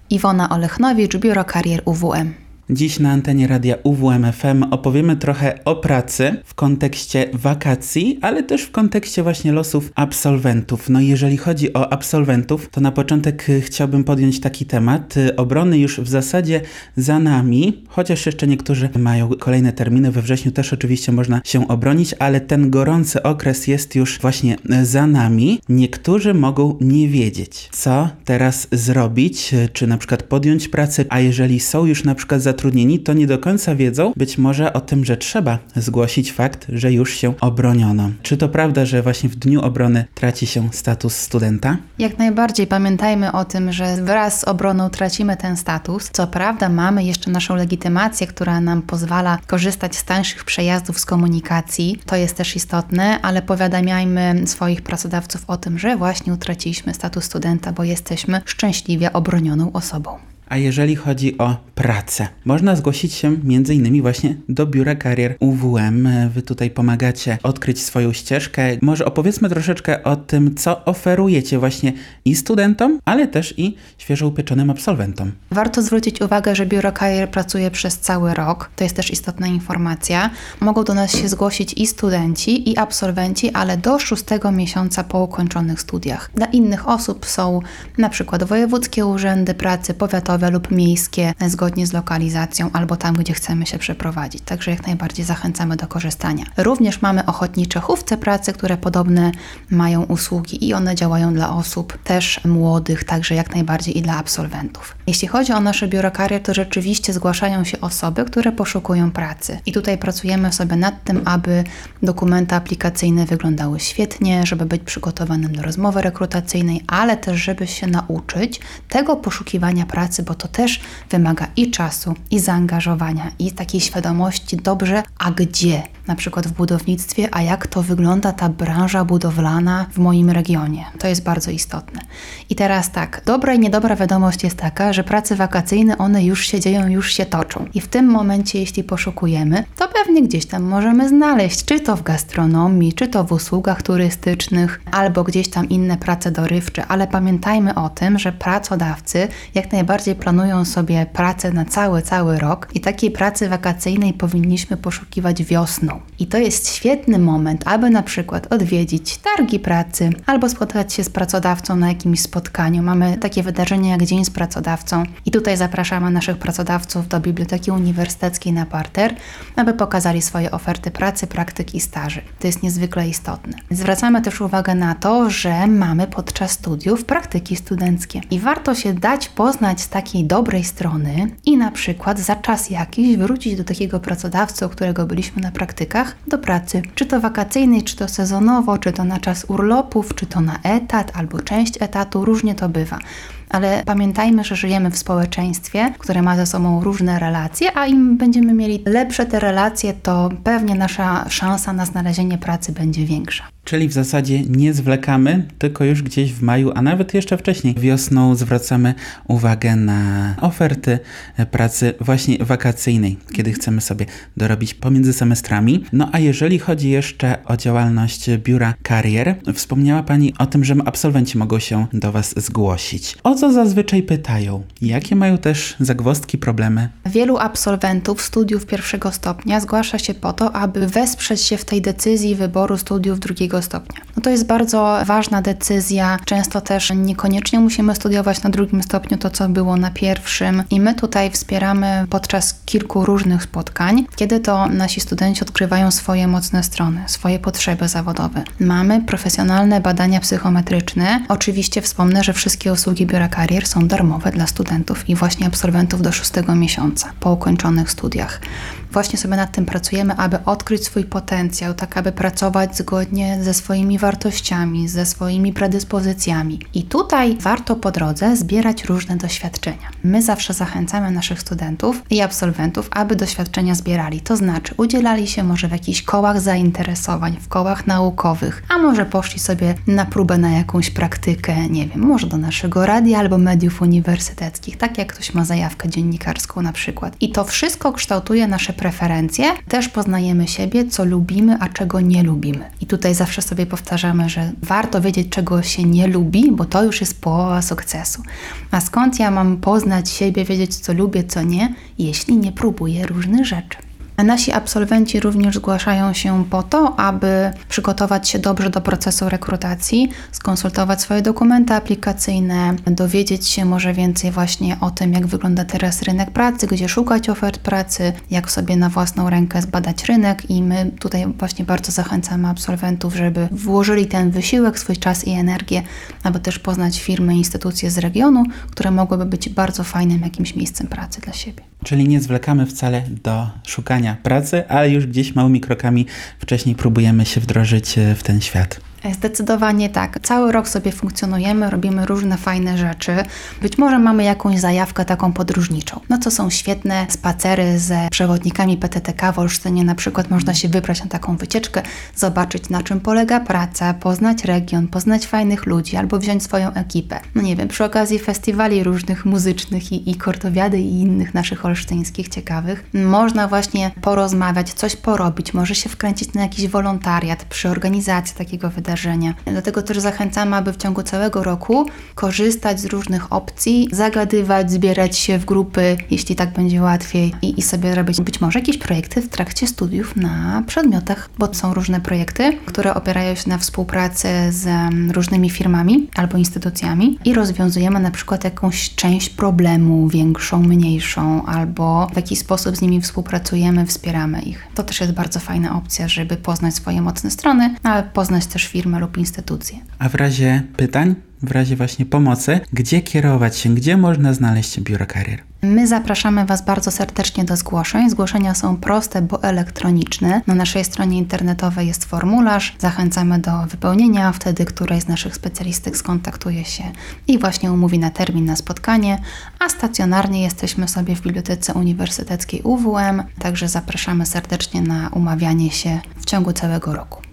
Iwona Olechnowicz, Biuro Karier UWM. Dziś na antenie radia UWM FM opowiemy trochę o pracy w kontekście wakacji, ale też w kontekście właśnie losów absolwentów. No jeżeli chodzi o absolwentów, to na początek chciałbym podjąć taki temat. Obrony już w zasadzie za nami, chociaż jeszcze niektórzy mają kolejne terminy. We wrześniu też oczywiście można się obronić, ale ten gorący okres jest już właśnie za nami. Niektórzy mogą nie wiedzieć, co teraz zrobić, czy na przykład podjąć pracę, a jeżeli są już na przykład zatrudnieni, to nie do końca wiedzą być może o tym, że trzeba zgłosić fakt, że już się obroniono. Czy to prawda, że właśnie w dniu obrony traci się status studenta? Jak najbardziej. Pamiętajmy o tym, że wraz z obroną tracimy ten status. Co prawda mamy jeszcze naszą legitymację, która nam pozwala korzystać z tańszych przejazdów z komunikacji. To jest też istotne, ale powiadamiajmy swoich pracodawców o tym, że właśnie utraciliśmy status studenta, bo jesteśmy szczęśliwie obronioną osobą. A jeżeli chodzi o pracę, można zgłosić się m.in. właśnie do Biura Karier UWM. Wy tutaj pomagacie odkryć swoją ścieżkę. Może opowiedzmy troszeczkę o tym, co oferujecie właśnie i studentom, ale też i świeżo upieczonym absolwentom. Warto zwrócić uwagę, że Biuro Karier pracuje przez cały rok. To jest też istotna informacja. Mogą do nas się zgłosić i studenci, i absolwenci, ale do 6 miesiąca po ukończonych studiach. Dla innych osób są na przykład wojewódzkie urzędy pracy, powiatowe lub miejskie, zgodnie z lokalizacją, albo tam, gdzie chcemy się przeprowadzić. Także jak najbardziej zachęcamy do korzystania. Również mamy ochotnicze chówce pracy, które podobne mają usługi i one działają dla osób też młodych, także jak najbardziej i dla absolwentów. Jeśli chodzi o nasze Biuro Karier, to rzeczywiście zgłaszają się osoby, które poszukują pracy. I tutaj pracujemy sobie nad tym, aby dokumenty aplikacyjne wyglądały świetnie, żeby być przygotowanym do rozmowy rekrutacyjnej, ale też żeby się nauczyć tego poszukiwania pracy, bo to też wymaga i czasu, i zaangażowania, i takiej świadomości dobrze, a gdzie? Na przykład w budownictwie, a jak to wygląda ta branża budowlana w moim regionie. To jest bardzo istotne. I teraz tak, dobra i niedobra wiadomość jest taka, że prace wakacyjne, one już się dzieją, już się toczą. I w tym momencie, jeśli poszukujemy, to pewnie gdzieś tam możemy znaleźć, czy to w gastronomii, czy to w usługach turystycznych, albo gdzieś tam inne prace dorywcze, ale pamiętajmy o tym, że pracodawcy jak najbardziej planują sobie pracę na cały rok i takiej pracy wakacyjnej powinniśmy poszukiwać wiosną. I to jest świetny moment, aby na przykład odwiedzić targi pracy albo spotkać się z pracodawcą na jakimś spotkaniu. Mamy takie wydarzenie jak Dzień z pracodawcą i tutaj zapraszamy naszych pracodawców do Biblioteki Uniwersyteckiej na parter, aby pokazali swoje oferty pracy, praktyk i staży. To jest niezwykle istotne. Zwracamy też uwagę na to, że mamy podczas studiów praktyki studenckie i warto się dać poznać z takiej dobrej strony i na przykład za czas jakiś wrócić do takiego pracodawcy, u którego byliśmy na praktykach, do pracy. Czy to wakacyjnej, czy to sezonowo, czy to na czas urlopów, czy to na etat albo część etatu, różnie to bywa. Ale pamiętajmy, że żyjemy w społeczeństwie, które ma ze sobą różne relacje, a im będziemy mieli lepsze te relacje, to pewnie nasza szansa na znalezienie pracy będzie większa. Czyli w zasadzie nie zwlekamy, tylko już gdzieś w maju, a nawet jeszcze wcześniej, wiosną zwracamy uwagę na oferty pracy właśnie wakacyjnej, kiedy chcemy sobie dorobić pomiędzy semestrami. No a jeżeli chodzi jeszcze o działalność Biura Karier, wspomniała Pani o tym, że absolwenci mogą się do Was zgłosić. O co zazwyczaj pytają? Jakie mają też zagwozdki, problemy? Wielu absolwentów studiów pierwszego stopnia zgłasza się po to, aby wesprzeć się w tej decyzji wyboru studiów drugiego stopnia. No to jest bardzo ważna decyzja. Często też niekoniecznie musimy studiować na drugim stopniu to, co było na pierwszym. I my tutaj wspieramy podczas kilku różnych spotkań, kiedy to nasi studenci odkrywają swoje mocne strony, swoje potrzeby zawodowe. Mamy profesjonalne badania psychometryczne. Oczywiście wspomnę, że wszystkie usługi Biura Karier są darmowe dla studentów i właśnie absolwentów do 6 miesiąca po ukończonych studiach. Właśnie sobie nad tym pracujemy, aby odkryć swój potencjał, tak aby pracować zgodnie ze swoimi wartościami, ze swoimi predyspozycjami. I tutaj warto po drodze zbierać różne doświadczenia. My zawsze zachęcamy naszych studentów i absolwentów, aby doświadczenia zbierali. To znaczy udzielali się może w jakichś kołach zainteresowań, w kołach naukowych, a może poszli sobie na próbę na jakąś praktykę, nie wiem, może do naszego radia albo mediów uniwersyteckich, tak jak ktoś ma zajawkę dziennikarską na przykład. I to wszystko kształtuje nasze preferencje, też poznajemy siebie, co lubimy, a czego nie lubimy. I tutaj zawsze sobie powtarzamy, że warto wiedzieć, czego się nie lubi, bo to już jest połowa sukcesu. A skąd ja mam poznać siebie, wiedzieć, co lubię, co nie, jeśli nie próbuję różnych rzeczy? A nasi absolwenci również zgłaszają się po to, aby przygotować się dobrze do procesu rekrutacji, skonsultować swoje dokumenty aplikacyjne, dowiedzieć się może więcej właśnie o tym, jak wygląda teraz rynek pracy, gdzie szukać ofert pracy, jak sobie na własną rękę zbadać rynek i my tutaj właśnie bardzo zachęcamy absolwentów, żeby włożyli ten wysiłek, swój czas i energię, aby też poznać firmy i instytucje z regionu, które mogłyby być bardzo fajnym jakimś miejscem pracy dla siebie. Czyli nie zwlekamy wcale do szukania pracy, ale już gdzieś małymi krokami wcześniej próbujemy się wdrożyć w ten świat. Zdecydowanie tak. Cały rok sobie funkcjonujemy, robimy różne fajne rzeczy. Być może mamy jakąś zajawkę taką podróżniczą. No to są świetne spacery ze przewodnikami PTTK w Olsztynie. Na przykład można się wybrać na taką wycieczkę, zobaczyć, na czym polega praca, poznać region, poznać fajnych ludzi albo wziąć swoją ekipę. No nie wiem, przy okazji festiwali różnych muzycznych i kortowiady i innych naszych olsztyńskich ciekawych. Można właśnie porozmawiać, coś porobić, może się wkręcić na jakiś wolontariat przy organizacji takiego wydarzenia. Dlatego też zachęcamy, aby w ciągu całego roku korzystać z różnych opcji, zagadywać, zbierać się w grupy, jeśli tak będzie łatwiej i sobie robić być może jakieś projekty w trakcie studiów na przedmiotach, bo są różne projekty, które opierają się na współpracy z różnymi firmami albo instytucjami i rozwiązujemy na przykład jakąś część problemu, większą, mniejszą, albo w jakiś sposób z nimi współpracujemy, wspieramy ich. To też jest bardzo fajna opcja, żeby poznać swoje mocne strony, ale poznać też firmę lub instytucję. A w razie pytań, w razie właśnie pomocy, gdzie kierować się, gdzie można znaleźć biuro karier? My zapraszamy Was bardzo serdecznie do zgłoszeń. Zgłoszenia są proste, bo elektroniczne. Na naszej stronie internetowej jest formularz. Zachęcamy do wypełnienia. Wtedy któraś z naszych specjalistek skontaktuje się i właśnie umówi na termin na spotkanie. A stacjonarnie jesteśmy sobie w Bibliotece Uniwersyteckiej UWM. Także zapraszamy serdecznie na umawianie się w ciągu całego roku.